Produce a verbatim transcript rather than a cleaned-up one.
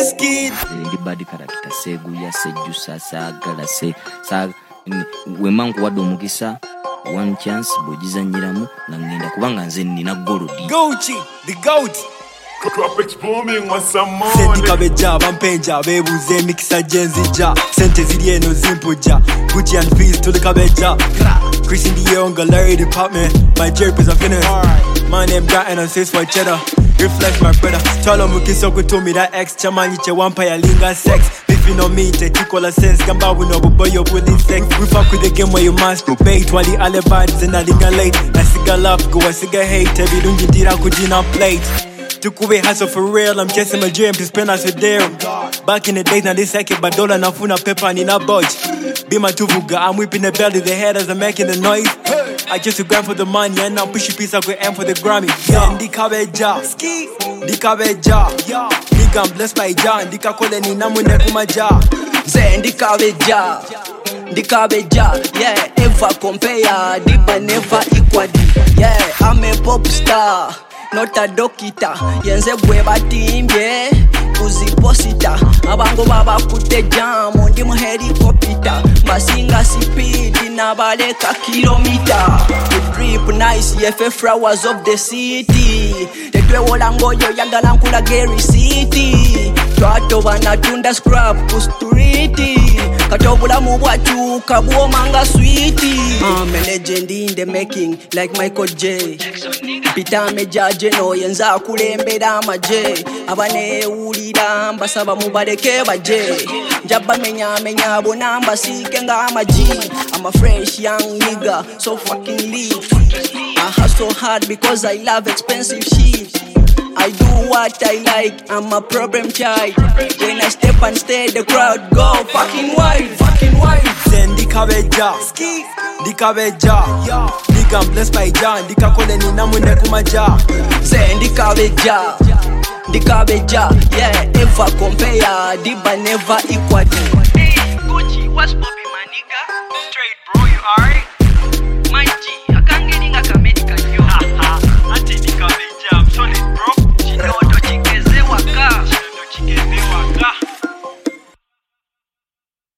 skid. Ndi bad character seguya sejusa sagala se sa wemangu wadde omukisa one chance bogizanyiramu nga ngenda kubanga nze nina golodi. Gucci, the goat. Tropics booming with some more. Sendi kabeja bampenja bebuze mixa jenzija sente ziri eno zimpuja Gucci and fees to the kabeja Chris in the air on gallery department my jerk is a finesse my name Bratton and six for cheddar reflect my brother Chalo mukisoko told me that ex chamanyi che vampire linga sex beefing on me te chikola sense gamba we no boy you bully sex we fuck with the game where you masturbate while the alibis and I linga late na siga love go a siga hate every dungi dira kujina plate Tukube hustle for real, I'm chasing my dream to spend us with them. Back in the days, now this second, but dollar na funa pepper and in a budge. Be my tuvuga, I'm whipping the belly, the head as I'm making the noise. I just to grind for the money and now push a piece of aim for the Grammy. Yeah, di kabeja, ski, di kabeja, yeah. Nigga, I'm blessed by John, di kakole ni namune kumaja. Say di kabeja, di kabeja, yeah. Ever compare, di but never equal. Yeah, I'm a pop star. Not a dokita, yenze bwe batimbye kuziposita abango baba kute jamu ndi mu helicopter masinga speed na baleka kilomita the drip nice yefe flowers of the city tetwe wolangoyo yagala nkula Gary City twato banatunda scrap ku street katobula mu bwachuka bwomanga sweet I'm a legend in the making like Michael J Pitame judge no yenza kulembera amaje abane ulira mbasaba mubaleke baje njaba menya menya bonamba sike nga amaji I'm a fresh young nigga so fucking lit I hustle hard because I love expensive shit I do what I like, I'm a problem child. When I step and stay, the crowd go fucking wild, fucking wild. Send the kabeja, ski, the kabeja, yeah. Nigga, I'm blessed by John, the kakole ni namune kumaja. Send the kabeja, the kabeja, yeah. Never compare, the but never equal. Hey, Gucci, what's poppin', my nigga? Straight, bro, you alright? My G.